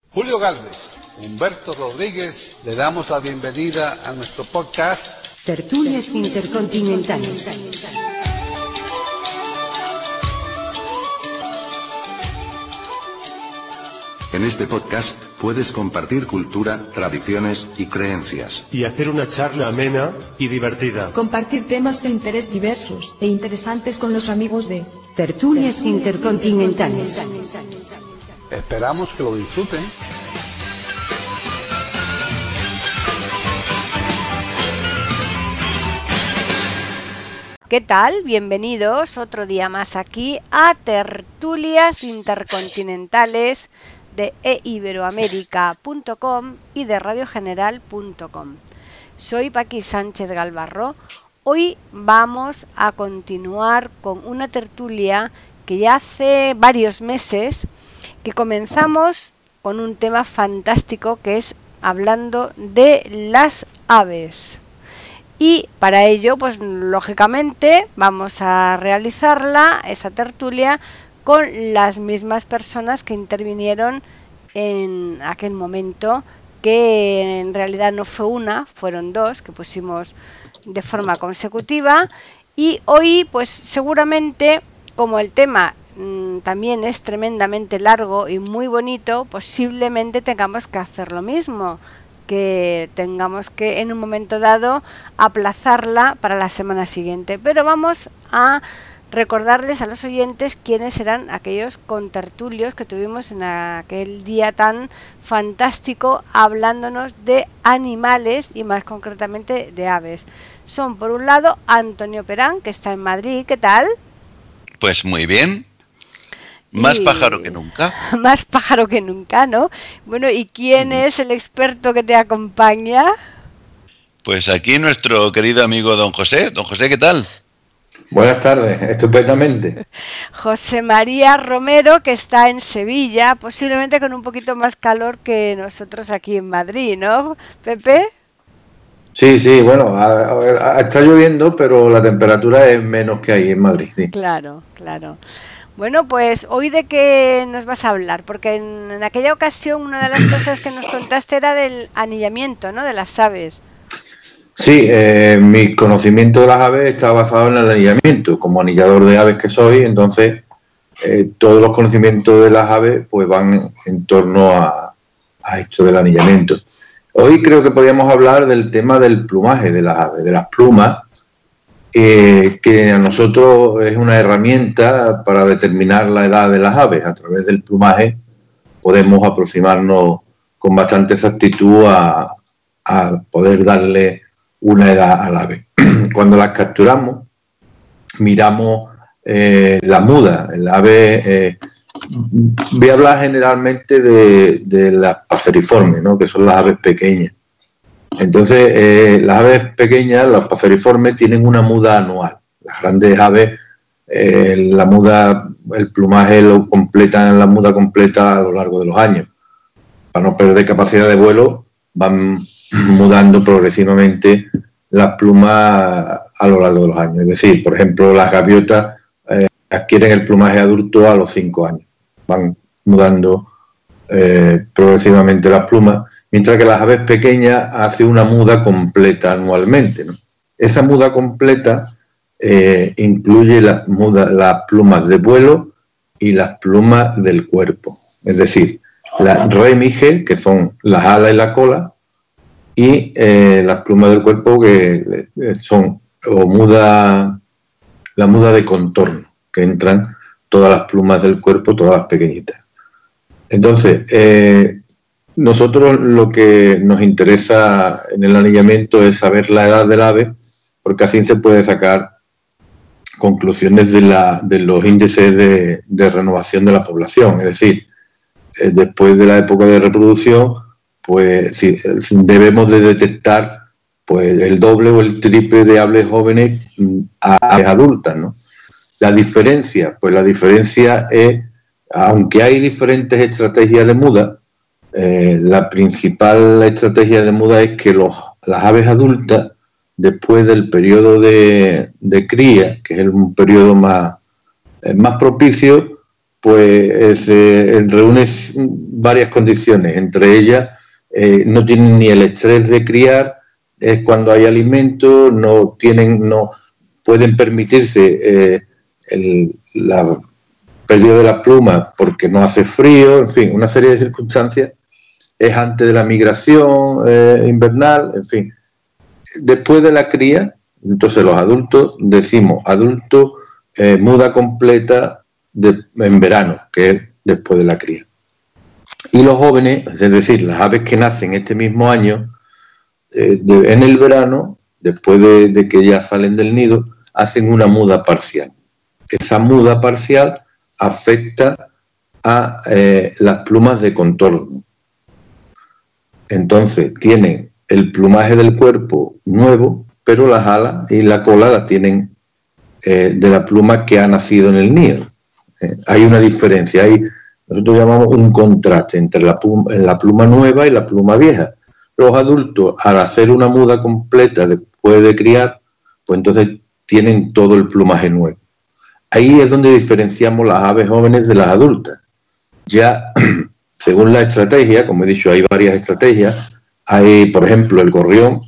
Julio Gálvez, Humberto Rodríguez, le damos la bienvenida a nuestro podcast Tertulias Intercontinentales. En este podcast puedes compartir cultura, tradiciones y creencias. Y hacer una charla amena y divertida. Compartir temas de interés diversos e interesantes con los amigos de Tertulias Intercontinentales. Esperamos que lo disfruten. ¿Qué tal? Bienvenidos otro día más aquí a Tertulias Intercontinentales de eiberoamerica.com y de radiogeneral.com. Soy Paqui Sánchez Galvarro. Hoy vamos a continuar con una tertulia que ya hace varios meses que comenzamos con un tema fantástico que es hablando de las aves. Y para ello, pues lógicamente vamos a realizarla, esa tertulia, con las mismas personas que intervinieron en aquel momento, que en realidad no fue una, fueron dos, que pusimos de forma consecutiva. Y hoy, pues seguramente, como el tema también es tremendamente largo y muy bonito, posiblemente tengamos que hacer lo mismo, que tengamos que en un momento dado aplazarla para la semana siguiente. Pero vamos a recordarles a los oyentes quiénes eran aquellos contertulios que tuvimos en aquel día tan fantástico hablándonos de animales y más concretamente de aves. Son por un lado Antonio Perán, que está en Madrid. ¿Qué tal? Pues muy bien. Más pájaro que nunca. Más pájaro que nunca, ¿no? Bueno, ¿y quién es el experto que te acompaña? Pues aquí nuestro querido amigo don José. Don José, ¿qué tal? Buenas tardes, estupendamente. José María Romero, que está en Sevilla, posiblemente con un poquito más calor que nosotros aquí en Madrid, ¿no, Pepe? Sí, bueno, está lloviendo, pero la temperatura es menos que ahí en Madrid. Sí. Claro. Bueno, pues hoy de qué nos vas a hablar, porque en aquella ocasión una de las cosas que nos contaste era del anillamiento, ¿no?, de las aves. Sí, mi conocimiento de las aves está basado en el anillamiento. Como anillador de aves que soy, entonces todos los conocimientos de las aves pues van en torno a esto del anillamiento. Hoy creo que podríamos hablar del tema del plumaje de las aves, de las plumas, que a nosotros es una herramienta para determinar la edad de las aves. A través del plumaje podemos aproximarnos con bastante exactitud a poder darle una edad al ave. Cuando las capturamos, miramos la muda. El ave, voy a hablar generalmente de las paseriformes, ¿no?, que son las aves pequeñas. Entonces, las aves pequeñas, los paseriformes, tienen una muda anual. Las grandes aves, la muda, el plumaje lo completan, la muda completa a lo largo de los años. Para no perder capacidad de vuelo, van mudando progresivamente las plumas a lo largo de los años. Es decir, por ejemplo, las gaviotas adquieren el plumaje adulto a los 5 años. Van mudando progresivamente las plumas, mientras que las aves pequeñas hacen una muda completa anualmente, ¿no? Esa muda completa incluye las plumas de vuelo y las plumas del cuerpo, es decir, las remige, que son las alas y la cola, y las plumas del cuerpo, que son la muda de contorno, que entran todas las plumas del cuerpo, todas las pequeñitas. Entonces, nosotros lo que nos interesa en el anillamiento es saber la edad del ave, porque así se puede sacar conclusiones de los índices de renovación de la población. Es decir, después de la época de reproducción, pues sí, debemos de detectar pues el doble o el triple de aves jóvenes a aves adultas, ¿no? La diferencia es, aunque hay diferentes estrategias de muda, la principal estrategia de muda es que las aves adultas, después del periodo de, cría, que es un periodo más propicio, pues reúne varias condiciones, entre ellas no tienen ni el estrés de criar, es cuando hay alimento, no pueden permitirse la pérdida de las plumas porque no hace frío, en fin, una serie de circunstancias. Es antes de la migración invernal, en fin. Después de la cría, entonces los adultos, decimos adulto, muda completa en verano, que es después de la cría. Y los jóvenes, es decir, las aves que nacen este mismo año, en el verano, después de que ya salen del nido, hacen una muda parcial. Esa muda parcial afecta a las plumas de contorno. Entonces tienen el plumaje del cuerpo nuevo, pero las alas y la cola la tienen de la pluma que ha nacido en el nido. Hay una diferencia, nosotros llamamos un contraste entre la pluma nueva y la pluma vieja. Los adultos, al hacer una muda completa después de criar, pues entonces tienen todo el plumaje nuevo. Ahí es donde diferenciamos las aves jóvenes de las adultas. Ya, según la estrategia, como he dicho, hay varias estrategias. Hay, por ejemplo, el gorrión.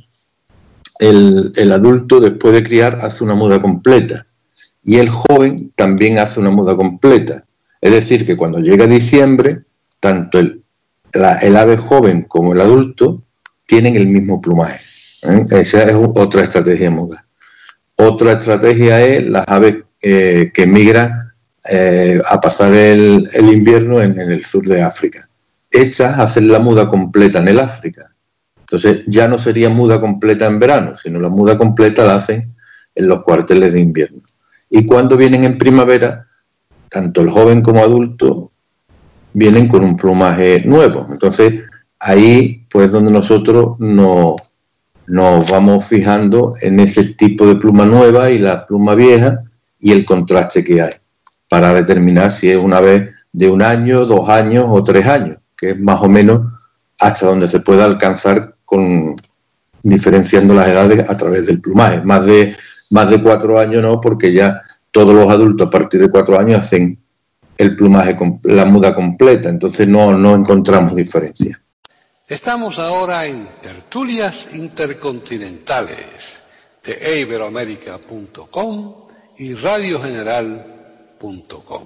El adulto, después de criar, hace una muda completa. Y el joven también hace una muda completa. Es decir, que cuando llega diciembre, tanto el ave joven como el adulto tienen el mismo plumaje. Esa es otra estrategia de muda. Otra estrategia es las aves que migran a pasar el invierno en el sur de África. Estas hacen la muda completa en el África. Entonces ya no sería muda completa en verano, sino la muda completa la hacen en los cuarteles de invierno. Y cuando vienen en primavera, tanto el joven como adulto vienen con un plumaje nuevo. Entonces ahí pues donde nosotros nos vamos fijando en ese tipo de pluma nueva y la pluma vieja y el contraste que hay, para determinar si es una ave de 1 año, 2 años o 3 años, que es más o menos hasta donde se puede alcanzar diferenciando las edades a través del plumaje. Más de 4 años no, porque ya todos los adultos a partir de 4 años hacen el plumaje, la muda completa, entonces no encontramos diferencia. Estamos ahora en Tertulias Intercontinentales de iberoamerica.com y radiogeneral.com.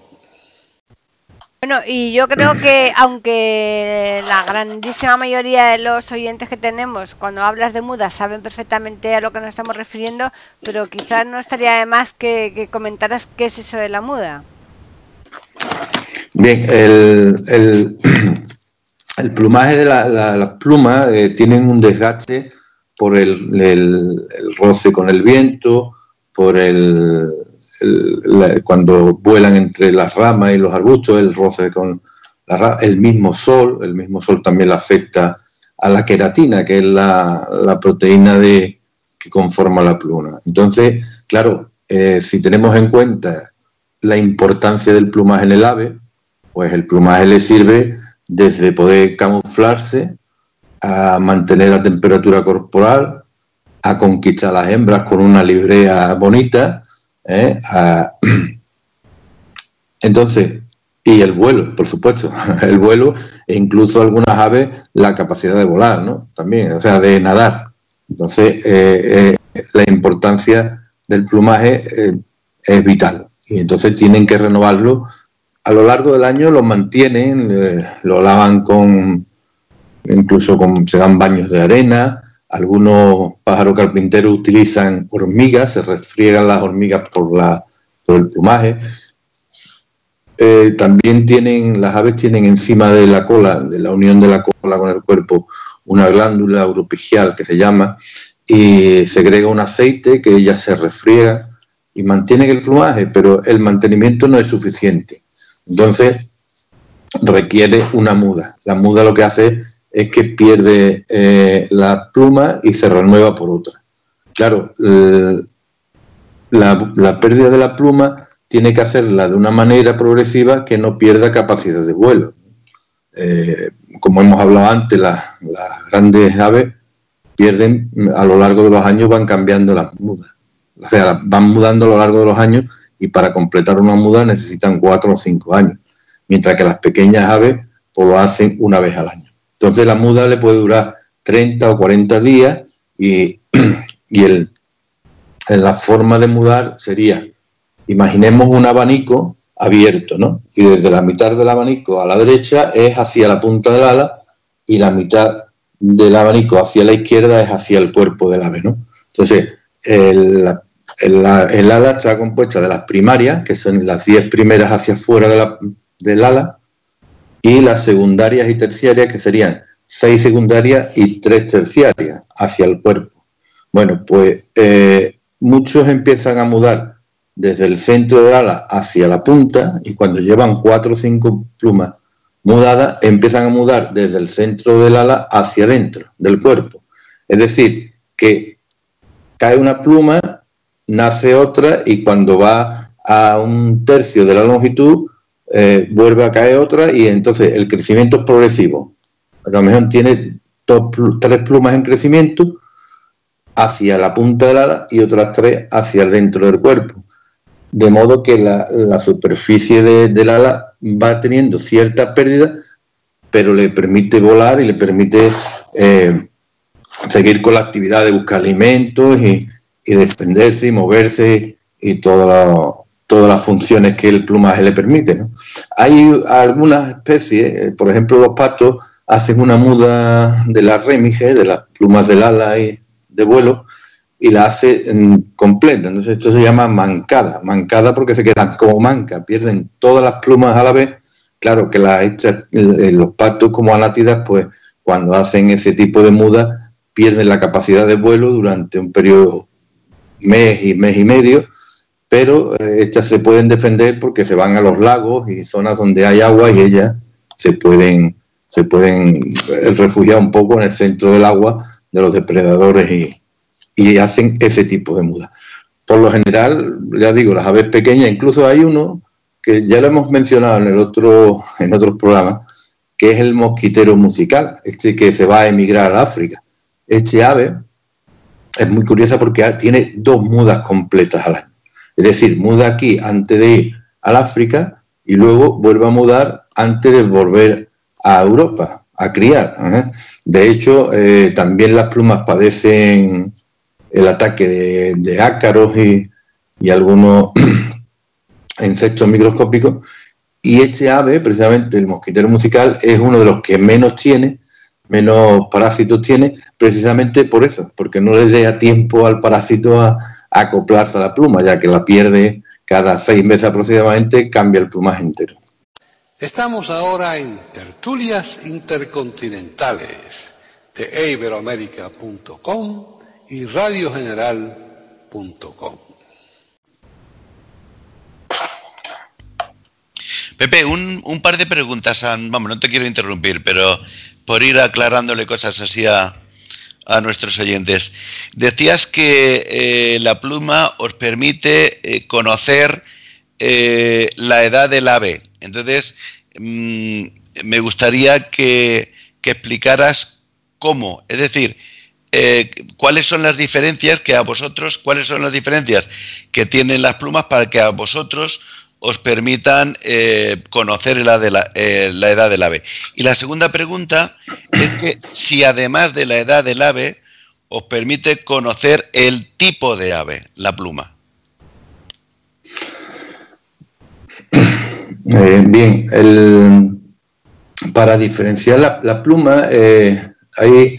Bueno, y yo creo que aunque la grandísima mayoría de los oyentes que tenemos, cuando hablas de muda, saben perfectamente a lo que nos estamos refiriendo, pero quizás no estaría de más que comentaras qué es eso de la muda. Bien, el plumaje de las plumas tienen un desgaste por el roce con el viento, por cuando vuelan entre las ramas y los arbustos, el roce con la rama, el mismo sol también le afecta a la queratina, que es la proteína que conforma la pluma. Entonces, claro, si tenemos en cuenta la importancia del plumaje en el ave, pues el plumaje le sirve desde poder camuflarse, a mantener la temperatura corporal, a conquistar a las hembras con una librea bonita, entonces, y el vuelo, por supuesto, el vuelo, e incluso algunas aves la capacidad de volar, ¿no? También, o sea, de nadar. Entonces, la importancia del plumaje es vital, y entonces tienen que renovarlo. A lo largo del año lo mantienen, lo lavan se dan baños de arena. Algunos pájaros carpinteros utilizan hormigas, se refriegan las hormigas por el plumaje. También las aves tienen encima de la cola, de la unión de la cola con el cuerpo, una glándula uropigial que se llama, y segrega un aceite que ella se refriega y mantiene el plumaje, pero el mantenimiento no es suficiente. Entonces requiere una muda. La muda lo que hace es que pierde la pluma y se renueva por otra. Claro, la pérdida de la pluma tiene que hacerla de una manera progresiva que no pierda capacidad de vuelo. Como hemos hablado antes, las grandes aves pierden, a lo largo de los años van cambiando las mudas. O sea, van mudando a lo largo de los años y para completar una muda necesitan 4 o 5 años. mientras que las pequeñas aves pues lo hacen una vez al año. Entonces la muda le puede durar 30 o 40 días y la forma de mudar sería, imaginemos un abanico abierto, ¿no? Y desde la mitad del abanico a la derecha es hacia la punta del ala y la mitad del abanico hacia la izquierda es hacia el cuerpo del ave, ¿no? Entonces, el ala está compuesta de las primarias, que son las 10 primeras hacia afuera del ala, y las secundarias y terciarias, que serían 6 secundarias y 3 terciarias hacia el cuerpo. Bueno, pues muchos empiezan a mudar desde el centro del ala hacia la punta, y cuando llevan 4 o 5 plumas mudadas, empiezan a mudar desde el centro del ala hacia adentro del cuerpo. Es decir, que cae una pluma, nace otra, y cuando va a 1/3 de la longitud, vuelve a caer otra, y entonces el crecimiento es progresivo. A lo mejor tiene 3 plumas en crecimiento hacia la punta del ala y otras 3 hacia el dentro del cuerpo. De modo que la superficie del ala va teniendo cierta pérdida, pero le permite volar y le permite seguir con la actividad de buscar alimentos y defenderse y moverse y todas las funciones que el plumaje le permite, ¿no? Hay algunas especies, por ejemplo los patos, hacen una muda de la rémige, de las plumas del ala y de vuelo, y la hace completa. Entonces esto se llama mancada porque se quedan como manca, pierden todas las plumas a la vez. Claro que los patos como anátidas, pues cuando hacen ese tipo de muda, pierden la capacidad de vuelo durante un periodo mes y medio, pero estas se pueden defender porque se van a los lagos y zonas donde hay agua, y ellas se pueden refugiar un poco en el centro del agua de los depredadores y hacen ese tipo de muda. Por lo general, ya digo, las aves pequeñas, incluso hay uno que ya lo hemos mencionado en otros programas, que es el mosquitero musical, que se va a emigrar a África. Este ave es muy curiosa porque tiene 2 mudas completas al año. Es decir, muda aquí antes de ir al África y luego vuelve a mudar antes de volver a Europa a criar. De hecho, también las plumas padecen el ataque de ácaros y algunos insectos microscópicos, y este ave, precisamente el mosquitero musical, es uno de los que menos parásitos tiene, precisamente por eso, porque no le da tiempo al parásito a acoplarse a la pluma, ya que la pierde cada 6 meses aproximadamente, cambia el plumaje entero. Estamos ahora en Tertulias Intercontinentales de iberoamerica.com y radiogeneral.com. Pepe, un par de preguntas, vamos, no te quiero interrumpir, pero por ir aclarándole cosas así a nuestros oyentes. Decías que la pluma os permite conocer la edad del ave. Entonces, me gustaría que explicaras cómo, es decir, cuáles son las diferencias que tienen las plumas para que a vosotros os permitan conocer la edad del ave. Y la segunda pregunta es que si además de la edad del ave os permite conocer el tipo de ave, la pluma. Bien, para diferenciar la pluma hay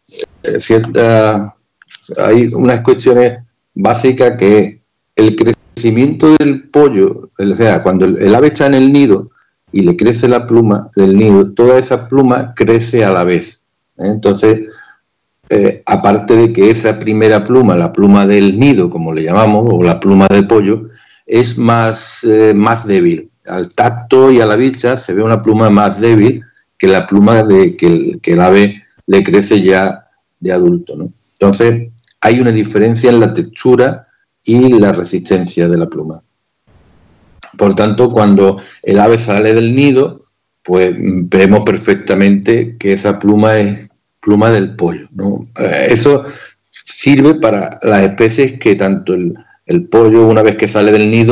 unas cuestiones básicas, que el crecimiento del pollo, o sea, cuando el ave está en el nido y le crece la pluma del nido, toda esa pluma crece a la vez. Entonces, aparte de que esa primera pluma, la pluma del nido, como le llamamos, o la pluma del pollo, es más débil. Al tacto y a la vista se ve una pluma más débil que la pluma que el ave le crece ya de adulto, ¿no? Entonces, hay una diferencia en la textura y la resistencia de la pluma. Por tanto, cuando el ave sale del nido, pues vemos perfectamente que esa pluma es pluma del pollo, ¿no? Eso sirve para las especies que tanto el pollo, una vez que sale del nido,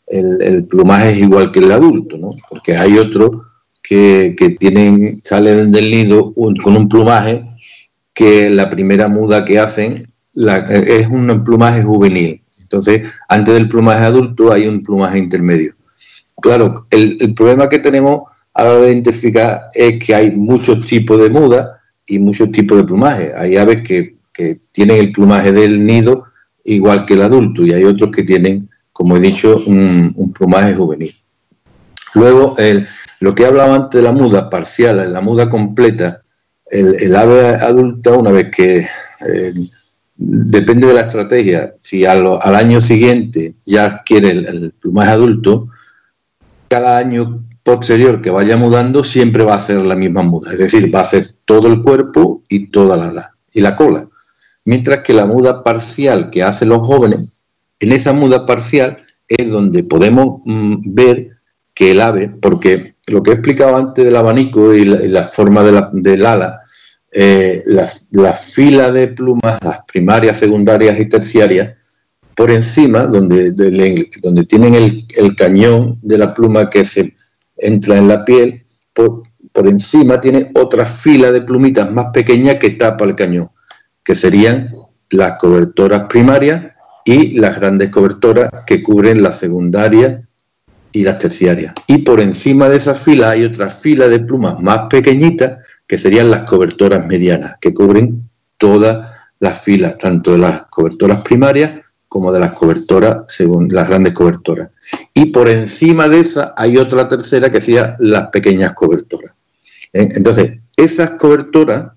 el plumaje es igual que el adulto, ¿no? Porque hay otros que salen del nido con un plumaje que la primera muda que hacen es un plumaje juvenil. Entonces, antes del plumaje adulto hay un plumaje intermedio. Claro, el problema que tenemos a la hora de identificar es que hay muchos tipos de muda y muchos tipos de plumaje. Hay aves que tienen el plumaje del nido igual que el adulto y hay otros que tienen, como he dicho, un plumaje juvenil. Luego, lo que he hablado antes de la muda parcial, la muda completa, el ave adulta, una vez que depende de la estrategia, si al año siguiente ya adquiere el plumaje adulto, cada año posterior que vaya mudando siempre va a hacer la misma muda, es decir, va a hacer todo el cuerpo y toda la ala y la cola. Mientras que la muda parcial que hacen los jóvenes, en esa muda parcial es donde podemos ver que el ave, porque lo que he explicado antes del abanico y la forma del ala, la fila de plumas, las primarias, secundarias y terciarias, por encima, donde tienen el cañón de la pluma que se entra en la piel, por encima tiene otra fila de plumitas más pequeñas que tapa el cañón, que serían las cobertoras primarias y las grandes cobertoras que cubren las secundarias y las terciarias. Y por encima de esa fila hay otra fila de plumas más pequeñitas que serían las cobertoras medianas, que cubren todas las filas, tanto de las cobertoras primarias como de las cobertoras, según las grandes cobertoras. Y por encima de esa hay otra tercera que serían las pequeñas cobertoras. Entonces, esas cobertoras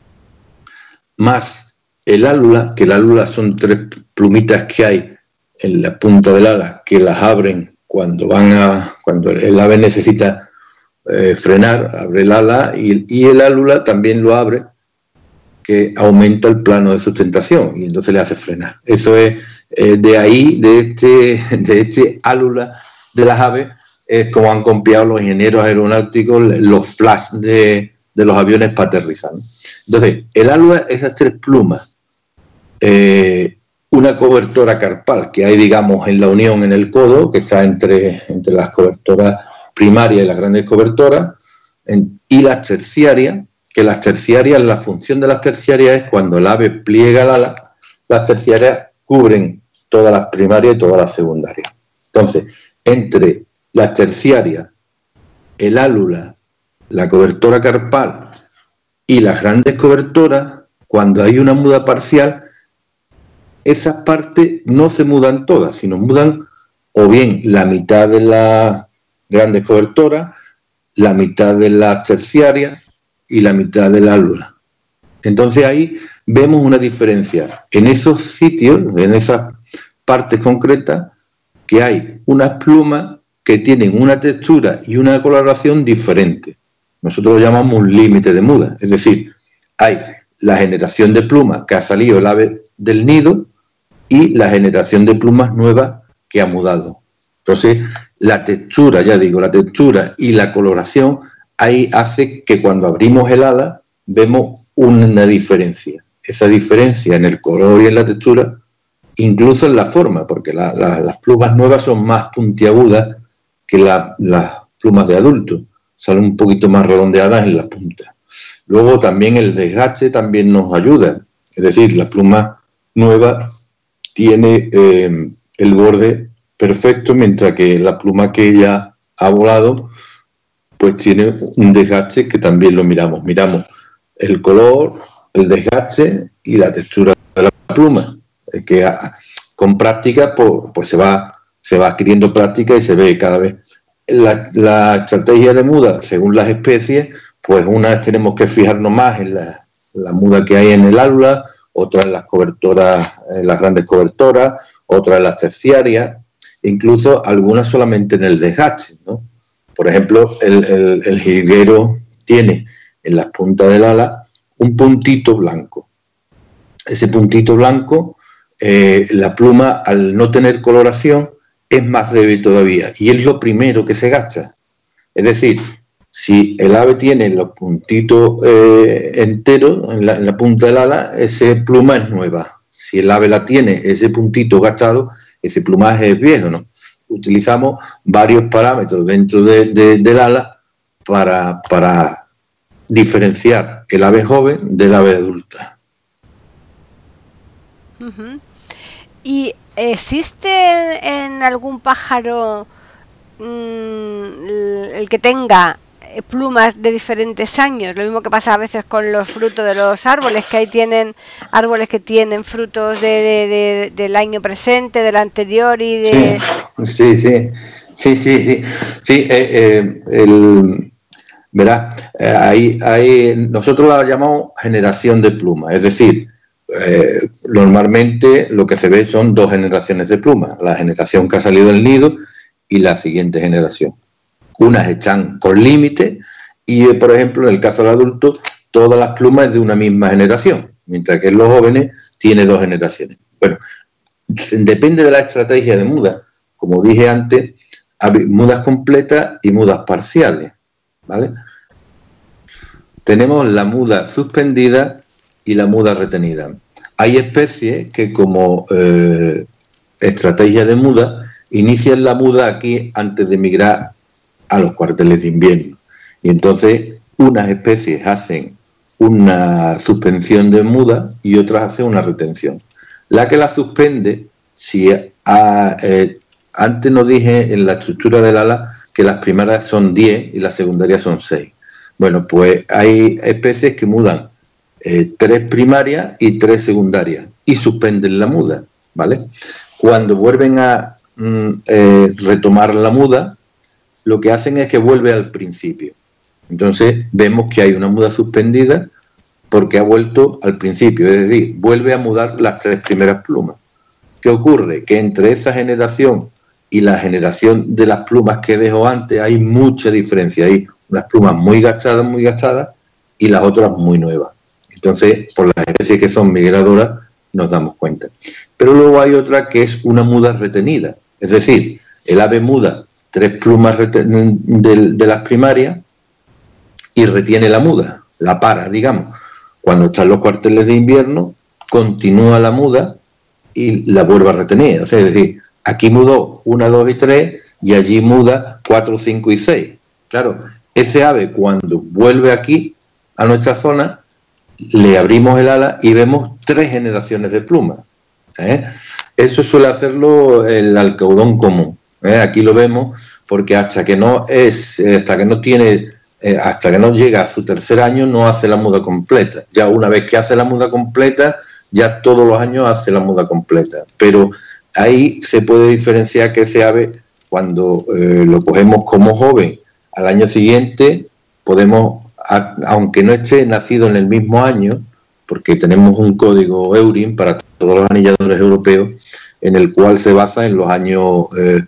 más el álula, que el álula son 3 plumitas que hay en la punta del ala que las abren cuando el ave necesita frenar, abre el ala y el álula también lo abre, que aumenta el plano de sustentación y entonces le hace frenar. Eso es de ahí, de este álula de las aves, es como han copiado los ingenieros aeronáuticos los flash de los aviones para aterrizar. Entonces, el álula, esas 3 plumas, una cobertora carpal que hay, digamos, en la unión en el codo, que está entre las cobertoras primarias y las grandes cobertoras, y las terciarias, que las terciarias, la función de las terciarias es cuando el ave pliega el ala, las terciarias cubren todas las primarias y todas las secundarias. Entonces, entre las terciarias, el álula, la cobertora carpal y las grandes cobertoras, cuando hay una muda parcial, esas partes no se mudan todas, sino mudan o bien la mitad de las grandes cobertoras, la mitad de las terciarias y la mitad del álula. Entonces ahí vemos una diferencia en esos sitios, en esas partes concretas, que hay unas plumas que tienen una textura y una coloración diferente. Nosotros lo llamamos un límite de muda, es decir, hay la generación de plumas que ha salido el ave del nido y la generación de plumas nuevas que ha mudado. Entonces, la textura, ya digo, la textura y la coloración ahí hace que cuando abrimos el ala vemos una diferencia. Esa diferencia en el color y en la textura, incluso en la forma, porque las plumas nuevas son más puntiagudas que las plumas de adulto, salen un poquito más redondeadas en las puntas. Luego también el desgaste también nos ayuda, es decir, la pluma nueva tiene el borde perfecto, mientras que la pluma que ya ha volado pues tiene un desgaste que también lo miramos. Miramos el color, el desgaste y la textura de la pluma, que con práctica pues se va adquiriendo práctica y se ve cada vez. La estrategia de muda, según las especies, pues una vez tenemos que fijarnos más en la muda que hay en el álula, otra en las cobertoras, en las grandes cobertoras, otra en las terciarias, incluso algunas solamente en el desgaste, ¿no? Por ejemplo, el jilguero tiene en las puntas del ala un puntito blanco. Ese puntito blanco, la pluma, al no tener coloración, es más débil todavía y es lo primero que se gasta. Es decir, si el ave tiene los puntitos enteros en la punta del ala, esa pluma es nueva. Si el ave la tiene, ese puntito gastado, ese plumaje es viejo, ¿no? utilizamos varios parámetros dentro del ala para diferenciar el ave joven del ave adulta. Uh-huh. ¿Y existe en algún pájaro el que tenga plumas de diferentes años? Lo mismo que pasa a veces con los frutos de los árboles, que ahí tienen árboles que tienen frutos del año presente, del anterior y de... Sí. Verá, nosotros la llamamos generación de plumas, es decir, normalmente lo que se ve son 2 generaciones de plumas, la generación que ha salido del nido y la siguiente generación. Unas están con límite y, por ejemplo, en el caso del adulto, todas las plumas es de una misma generación, mientras que en los jóvenes tiene 2 generaciones. Bueno, depende de la estrategia de muda. Como dije antes, hay mudas completas y mudas parciales, ¿vale? Tenemos la muda suspendida y la muda retenida. Hay especies que, como estrategia de muda, inician la muda aquí antes de migrar a los cuarteles de invierno. Y entonces unas especies hacen una suspensión de muda y otras hacen una retención. La que la suspende, antes nos dije en la estructura del ala que las primeras son 10 y las secundarias son 6. Bueno, pues hay especies que mudan 3 primarias y 3 secundarias y suspenden la muda, ¿vale? Cuando vuelven a retomar la muda, lo que hacen es que vuelve al principio. Entonces vemos que hay una muda suspendida porque ha vuelto al principio, es decir, vuelve a mudar las 3 primeras plumas. ¿Qué ocurre? Que entre esa generación y la generación de las plumas que dejó antes hay mucha diferencia. Hay unas plumas muy gastadas y las otras muy nuevas. Entonces, por las especies que son migradoras, nos damos cuenta. Pero luego hay otra que es una muda retenida. Es decir, el ave muda 3 plumas de las primarias y retiene la muda, la para, digamos. Cuando están los cuarteles de invierno, continúa la muda y la vuelve a retener. O sea, es decir, aquí mudó 1, 2 y 3 y allí muda 4, 5 y 6. Claro, ese ave cuando vuelve aquí a nuestra zona, le abrimos el ala y vemos 3 generaciones de plumas. Eso suele hacerlo el alcaudón común. Aquí lo vemos porque hasta que no llega a su tercer año no hace la muda completa. Ya una vez que hace la muda completa, ya todos los años hace la muda completa. Pero ahí se puede diferenciar que ese ave, cuando lo cogemos como joven, al año siguiente podemos, aunque no esté nacido en el mismo año, porque tenemos un código EURIN para todos los anilladores europeos, en el cual se basa en los años,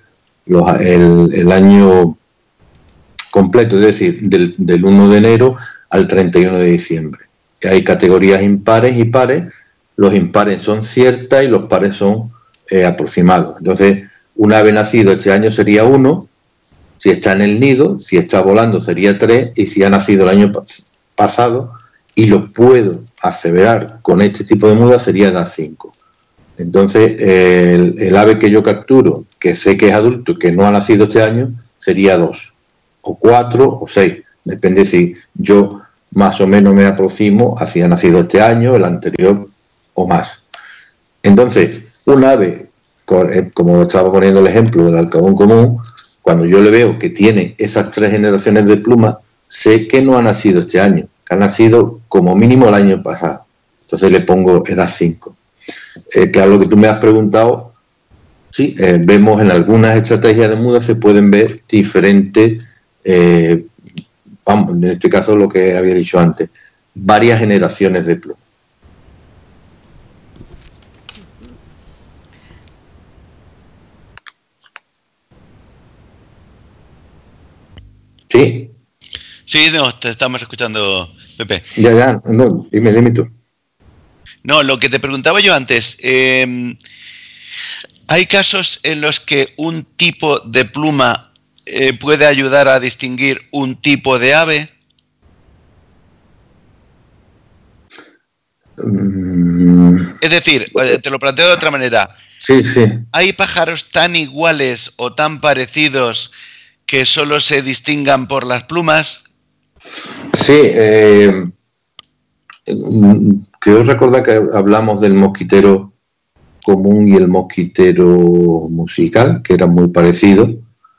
el año completo, es decir, del 1 de enero al 31 de diciembre. Hay categorías impares y pares. Los impares son ciertas y los pares son aproximados. Entonces, un ave nacido este año sería 1, si está en el nido, si está volando sería 3, y si ha nacido el año pasado, y lo puedo aseverar con este tipo de muda, sería edad 5. Entonces, el ave que yo capturo, que sé que es adulto, que no ha nacido este año, sería 2, o 4, o 6. Depende si yo más o menos me aproximo a si ha nacido este año, el anterior o más. Entonces, un ave, como estaba poniendo el ejemplo del alcaudón común, cuando yo le veo que tiene esas 3 generaciones de plumas, sé que no ha nacido este año, que ha nacido como mínimo el año pasado. Entonces le pongo edad 5. Que a lo que tú me has preguntado, sí, vemos en algunas estrategias de muda se pueden ver diferentes, en este caso lo que había dicho antes, varias generaciones de plumas. ¿Sí? Sí, no, te estamos escuchando, Pepe. Ya, no, dime tú. No, lo que te preguntaba yo antes, ¿hay casos en los que un tipo de pluma puede ayudar a distinguir un tipo de ave? Es decir, te lo planteo de otra manera, Sí, sí. ¿Hay pájaros tan iguales o tan parecidos que solo se distingan por las plumas? Sí, creo recordar que hablamos del mosquitero común y el mosquitero musical, que eran muy parecidos.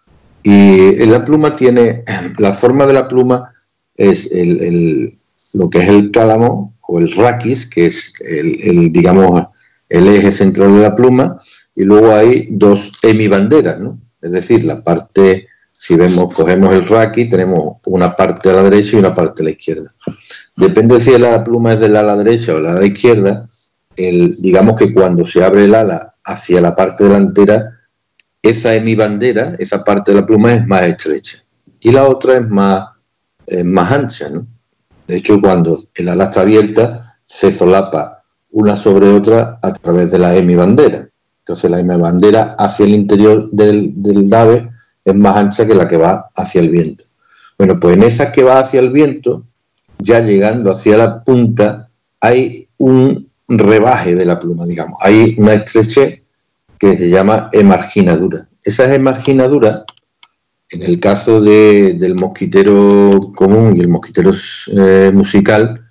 Y en la pluma la forma de la pluma es lo que es el cálamo o el raquis, que es digamos, el eje central de la pluma, y luego hay dos hemibanderas, ¿no? Es decir, la parte, si cogemos el raquis, tenemos una parte a la derecha y una parte a la izquierda. Depende si la pluma es del ala derecha o del ala izquierda, digamos que cuando se abre el ala hacia la parte delantera, esa hemibandera, esa parte de la pluma es más estrecha y la otra es más ancha, ¿no? De hecho, cuando el ala está abierta, se solapa una sobre otra a través de la hemibandera. Entonces la hemibandera hacia el interior del ave es más ancha que la que va hacia el viento. Bueno, pues en esa que va hacia el viento, ya llegando hacia la punta, hay un rebaje de la pluma, digamos. Hay una estrechez que se llama emarginadura. Esa emarginadura, en el caso del mosquitero común y el mosquitero musical,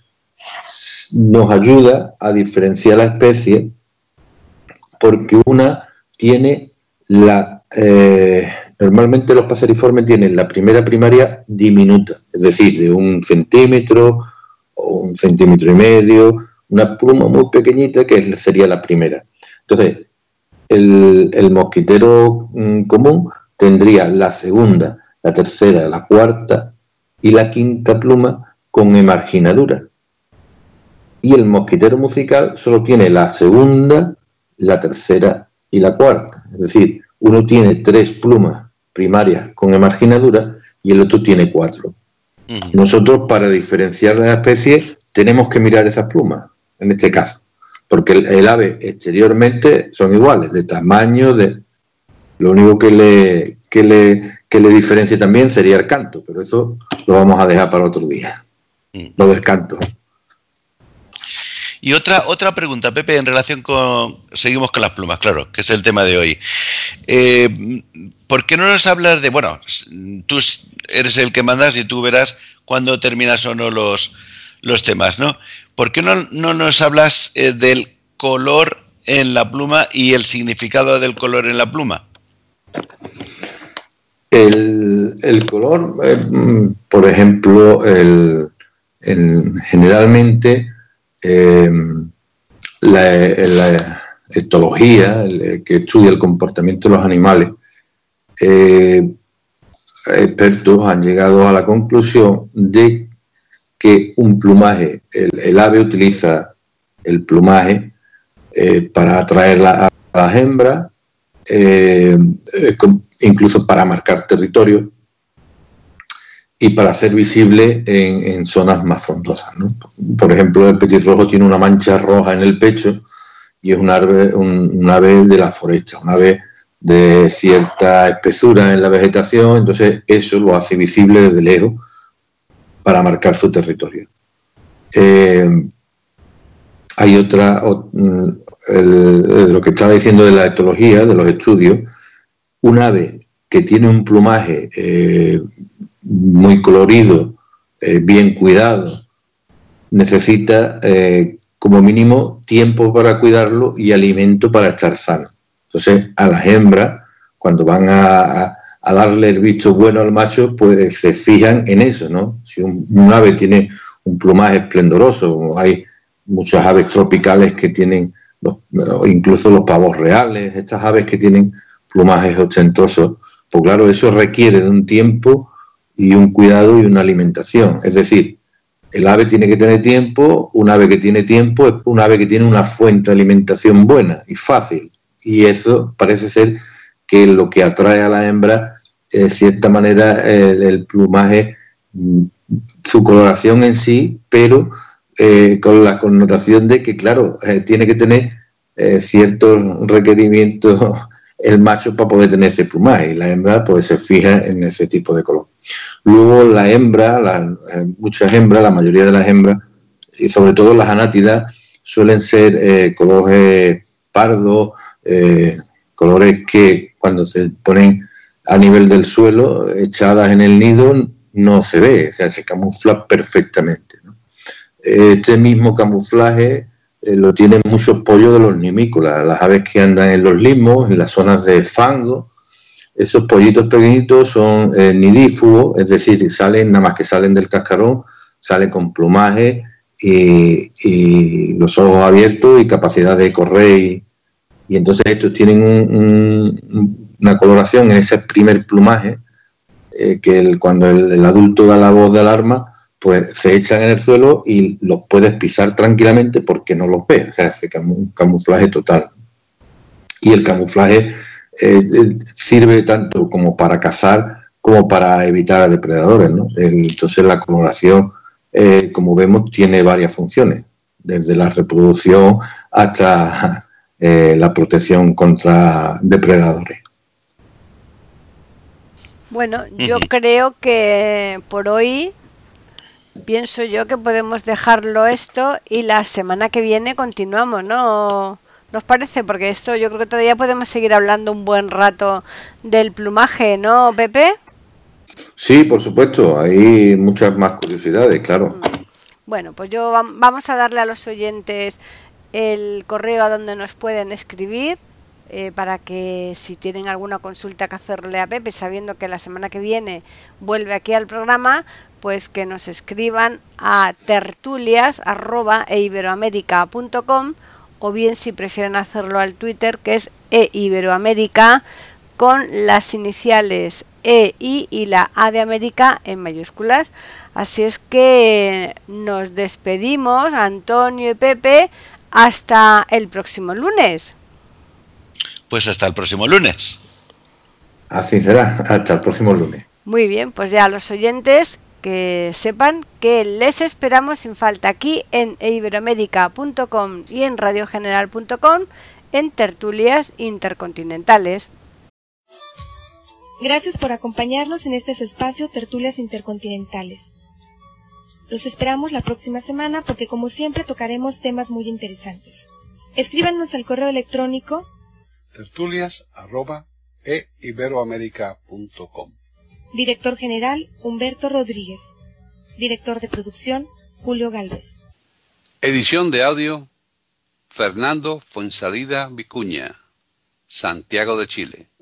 nos ayuda a diferenciar la especie porque una tiene normalmente los paseriformes tienen la primera primaria diminuta, es decir, de 1 centímetro o 1,5 centímetros, una pluma muy pequeñita que sería la primera. Entonces, el mosquitero común tendría la segunda, la tercera, la cuarta y la quinta pluma con emarginadura. Y el mosquitero musical solo tiene la segunda, la tercera y la cuarta. Es decir, uno tiene 3 plumas primarias con emarginadura y el otro tiene 4. Nosotros, para diferenciar las especies, tenemos que mirar esas plumas, en este caso, porque el ave exteriormente son iguales, de tamaño, lo único que le diferencia también sería el canto, pero eso lo vamos a dejar para otro día, lo del canto. Y otra pregunta, Pepe, en relación seguimos con las plumas, claro, que es el tema de hoy. ¿Por qué no nos hablas de, bueno, tú eres el que mandas y tú verás cuándo terminas o no los temas, ¿no? ¿Por qué no nos hablas del color en la pluma y el significado del color en la pluma? El color, por ejemplo, generalmente la etología, que estudia el comportamiento de los animales, expertos han llegado a la conclusión de que un plumaje, el ave utiliza el plumaje para atraer a las hembras, incluso para marcar territorio y para hacer visible en zonas más frondosas, ¿no? Por ejemplo, el petirrojo tiene una mancha roja en el pecho y es un ave de la foresta, un ave de cierta espesura en la vegetación, entonces eso lo hace visible desde lejos para marcar su territorio. Hay lo que estaba diciendo de la etología, de los estudios, un ave que tiene un plumaje muy colorido, bien cuidado, necesita como mínimo tiempo para cuidarlo y alimento para estar sano. Entonces, a las hembras, cuando van a darle el visto bueno al macho, pues se fijan en eso, ¿no? Si un ave tiene un plumaje esplendoroso, hay muchas aves tropicales que tienen, incluso los pavos reales, estas aves que tienen plumajes ostentosos, pues claro, eso requiere de un tiempo y un cuidado y una alimentación. Es decir, el ave tiene que tener tiempo, un ave que tiene tiempo es un ave que tiene una fuente de alimentación buena y fácil. Y eso parece ser que lo que atrae a la hembra, de cierta manera, el plumaje, su coloración en sí, pero con la connotación de que, claro, tiene que tener ciertos requerimientos el macho para poder tener ese plumaje, y la hembra pues se fija en ese tipo de color. Luego la hembra, muchas hembras, la mayoría de las hembras, y sobre todo las anátidas, suelen ser colores pardo, colores que cuando se ponen a nivel del suelo, echadas en el nido, no se ve, o sea, se camufla perfectamente, ¿no? Este mismo camuflaje lo tienen muchos pollos de los nimícolas, las aves que andan en los limos, en las zonas de fango. Esos pollitos pequeñitos son nidífugos, es decir, salen, nada más que salen del cascarón, salen con plumaje y los ojos abiertos y capacidad de correr. Y entonces estos tienen una coloración en ese primer plumaje que cuando el adulto da la voz de alarma, pues se echan en el suelo y los puedes pisar tranquilamente porque no los ves. O sea, hace un camuflaje total. Y el camuflaje sirve tanto como para cazar como para evitar a depredadores, ¿no? Entonces la coloración, como vemos, tiene varias funciones, desde la reproducción hasta la protección contra depredadores. Bueno, yo creo que por hoy pienso yo que podemos dejarlo esto y la semana que viene continuamos, ¿no? ¿Nos parece? Porque esto yo creo que todavía podemos seguir hablando un buen rato del plumaje, ¿no, Pepe? Sí, por supuesto, hay muchas más curiosidades, claro. Bueno, pues vamos a darle a los oyentes el correo a donde nos pueden escribir para que si tienen alguna consulta que hacerle a Pepe, sabiendo que la semana que viene vuelve aquí al programa, pues que nos escriban a tertulias@eiberoamerica.com, o bien si prefieren hacerlo al Twitter, que es eiberoamerica, con las iniciales EI y la A de América en mayúsculas. Así es que nos despedimos, Antonio y Pepe, hasta el próximo lunes. Pues hasta el próximo lunes. Así será, hasta el próximo lunes. Muy bien, pues ya los oyentes que sepan que les esperamos sin falta aquí en eiberoamerica.com y en radiogeneral.com en tertulias intercontinentales. Gracias por acompañarnos en este su espacio Tertulias Intercontinentales. Los esperamos la próxima semana porque como siempre tocaremos temas muy interesantes. Escríbanos al correo electrónico tertulias@eiberoamerica.com. Director General Humberto Rodríguez. Director de Producción Julio Gálvez. Edición de audio Fernando Fuensalida Vicuña, Santiago de Chile.